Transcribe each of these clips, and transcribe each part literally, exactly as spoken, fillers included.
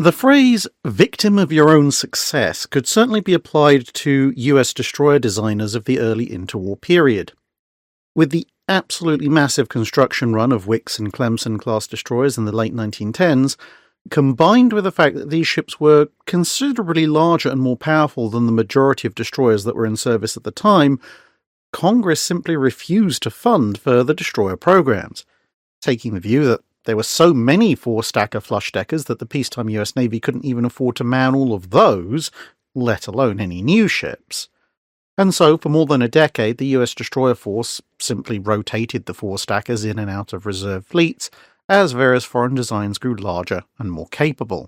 The phrase victim of your own success could certainly be applied to U S destroyer designers of the early interwar period. With the absolutely massive construction run of Wickes and Clemson-class destroyers in the late nineteen tens, combined with the fact that these ships were considerably larger and more powerful than the majority of destroyers that were in service at the time, Congress simply refused to fund further destroyer programs, taking the view that there were so many four-stacker flush-deckers that the peacetime U S Navy couldn't even afford to man all of those, let alone any new ships. And so, for more than a decade, the U S destroyer force simply rotated the four-stackers in and out of reserve fleets as various foreign designs grew larger and more capable.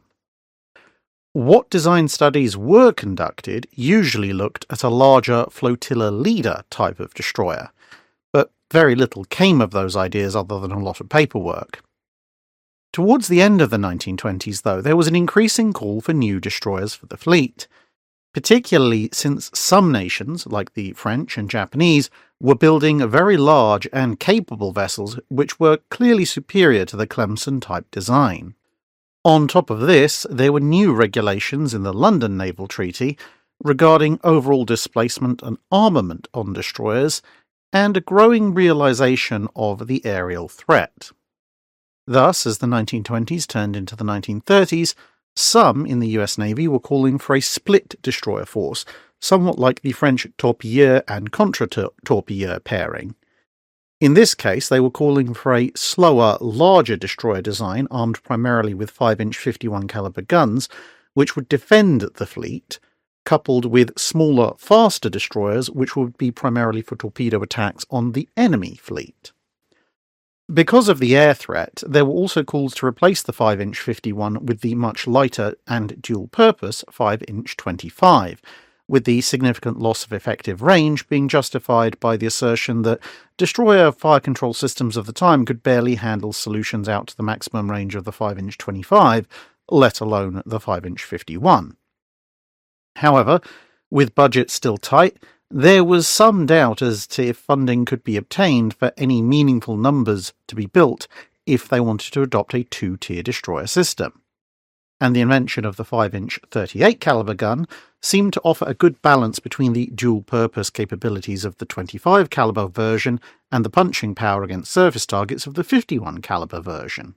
What design studies were conducted usually looked at a larger flotilla leader type of destroyer, but very little came of those ideas other than a lot of paperwork. Towards the end of the nineteen twenties, though, there was an increasing call for new destroyers for the fleet, particularly since some nations, like the French and Japanese, were building very large and capable vessels which were clearly superior to the Clemson-type design. On top of this, there were new regulations in the London Naval Treaty regarding overall displacement and armament on destroyers, and a growing realization of the aerial threat. Thus, as the nineteen twenties turned into the nineteen thirties, some in the U S Navy were calling for a split destroyer force, somewhat like the French torpilleur and contre-torpilleur pairing. In this case, they were calling for a slower, larger destroyer design armed primarily with five inch fifty-one caliber guns, which would defend the fleet, coupled with smaller, faster destroyers which would be primarily for torpedo attacks on the enemy fleet. Because of the air threat, there were also calls to replace the five inch fifty-one with the much lighter and dual-purpose five inch twenty-five, with the significant loss of effective range being justified by the assertion that destroyer fire control systems of the time could barely handle solutions out to the maximum range of the five inch twenty-five, let alone the five inch fifty-one. However, with budgets still tight, there was some doubt as to if funding could be obtained for any meaningful numbers to be built if they wanted to adopt a two-tier destroyer system. And the invention of the five inch thirty-eight caliber gun seemed to offer a good balance between the dual-purpose capabilities of the twenty-five caliber version and the punching power against surface targets of the fifty-one caliber version.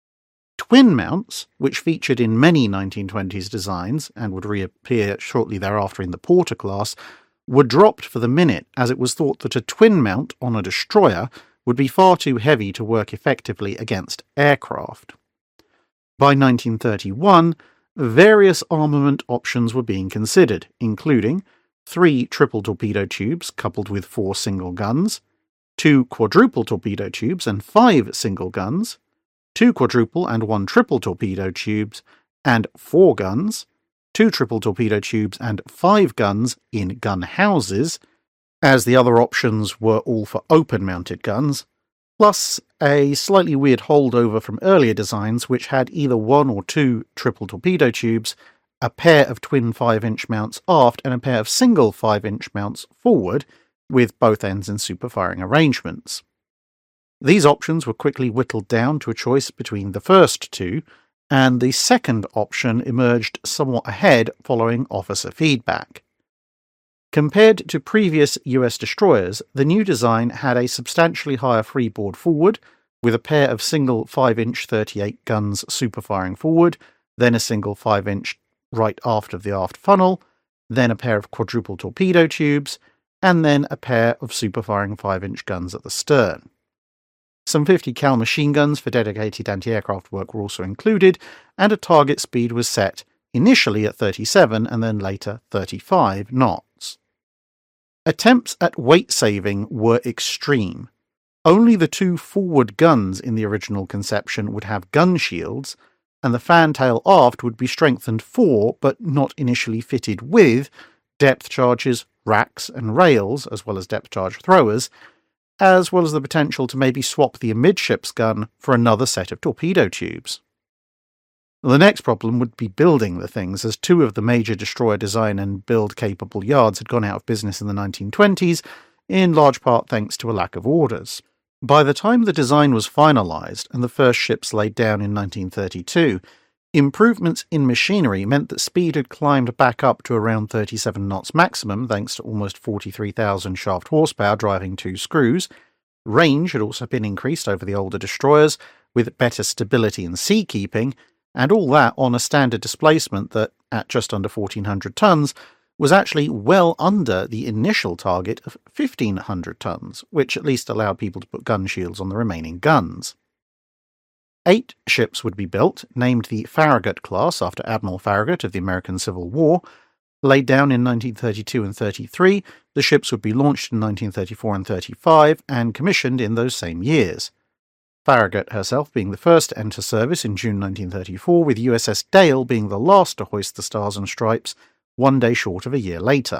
Twin mounts, which featured in many nineteen twenties designs and would reappear shortly thereafter in the Porter class, were dropped for the minute as it was thought that a twin mount on a destroyer would be far too heavy to work effectively against aircraft. By nineteen thirty-one, various armament options were being considered, including three triple torpedo tubes coupled with four single guns, two quadruple torpedo tubes and five single guns, two quadruple and one triple torpedo tubes and four guns, two triple torpedo tubes and five guns in gun houses, as the other options were all for open-mounted guns, plus a slightly weird holdover from earlier designs which had either one or two triple torpedo tubes, a pair of twin five inch mounts aft and a pair of single five inch mounts forward, with both ends in superfiring arrangements. These options were quickly whittled down to a choice between the first two, and the second option emerged somewhat ahead following officer feedback. Compared to previous U S destroyers, the new design had a substantially higher freeboard forward, with a pair of single five inch thirty-eight guns superfiring forward, then a single five inch right aft of the aft funnel, then a pair of quadruple torpedo tubes, and then a pair of superfiring five inch guns at the stern. Some fifty cal machine guns for dedicated anti-aircraft work were also included, and a target speed was set, initially at thirty-seven and then later thirty-five knots. Attempts at weight saving were extreme. Only the two forward guns in the original conception would have gun shields, and the fantail aft would be strengthened for, but not initially fitted with, depth charges, racks and rails, as well as depth charge throwers, as well as the potential to maybe swap the amidships gun for another set of torpedo tubes. The next problem would be building the things, as two of the major destroyer design and build-capable yards had gone out of business in the nineteen twenties, in large part thanks to a lack of orders. By the time the design was finalised and the first ships laid down in nineteen thirty-two, Improvements in machinery meant that speed had climbed back up to around thirty-seven knots maximum thanks to almost forty-three thousand shaft horsepower driving two screws. Range had also been increased over the older destroyers, with better stability and seakeeping, and all that on a standard displacement that, at just under fourteen hundred tons, was actually well under the initial target of fifteen hundred tons, which at least allowed people to put gun shields on the remaining guns. Eight ships would be built, named the Farragut class after Admiral Farragut of the American Civil War. Laid down in nineteen thirty-two and thirty-three, the ships would be launched in nineteen thirty-four and thirty-five and commissioned in those same years. Farragut herself being the first to enter service in June nineteen thirty-four, with U S S Dale being the last to hoist the Stars and Stripes one day short of a year later.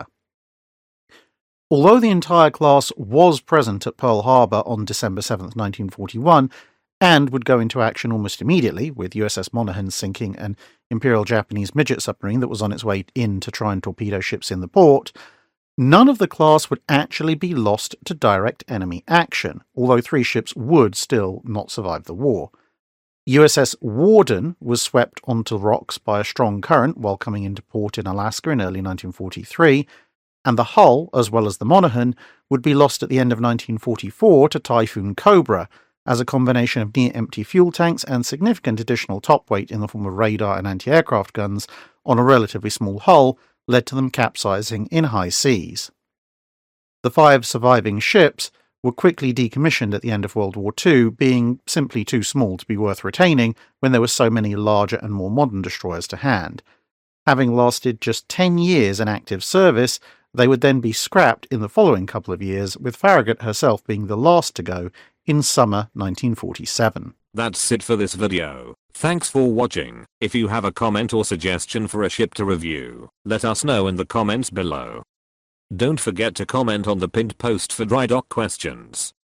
Although the entire class was present at Pearl Harbor on December seventh, nineteen forty-one, and would go into action almost immediately, with U S S Monaghan sinking an Imperial Japanese midget submarine that was on its way in to try and torpedo ships in the port, none of the class would actually be lost to direct enemy action, although three ships would still not survive the war. U S S Warden was swept onto rocks by a strong current while coming into port in Alaska in early nineteen forty-three, and the hull, as well as the Monaghan, would be lost at the end of nineteen forty-four to Typhoon Cobra, as a combination of near-empty fuel tanks and significant additional top weight in the form of radar and anti-aircraft guns on a relatively small hull led to them capsizing in high seas. The five surviving ships were quickly decommissioned at the end of World War Two, being simply too small to be worth retaining when there were so many larger and more modern destroyers to hand. Having lasted just ten years in active service, they would then be scrapped in the following couple of years, with Farragut herself being the last to go in summer nineteen forty-seven. That's it for this video. Thanks for watching. If you have a comment or suggestion for a ship to review, let us know in the comments below. Don't forget to comment on the pinned post for dry dock questions.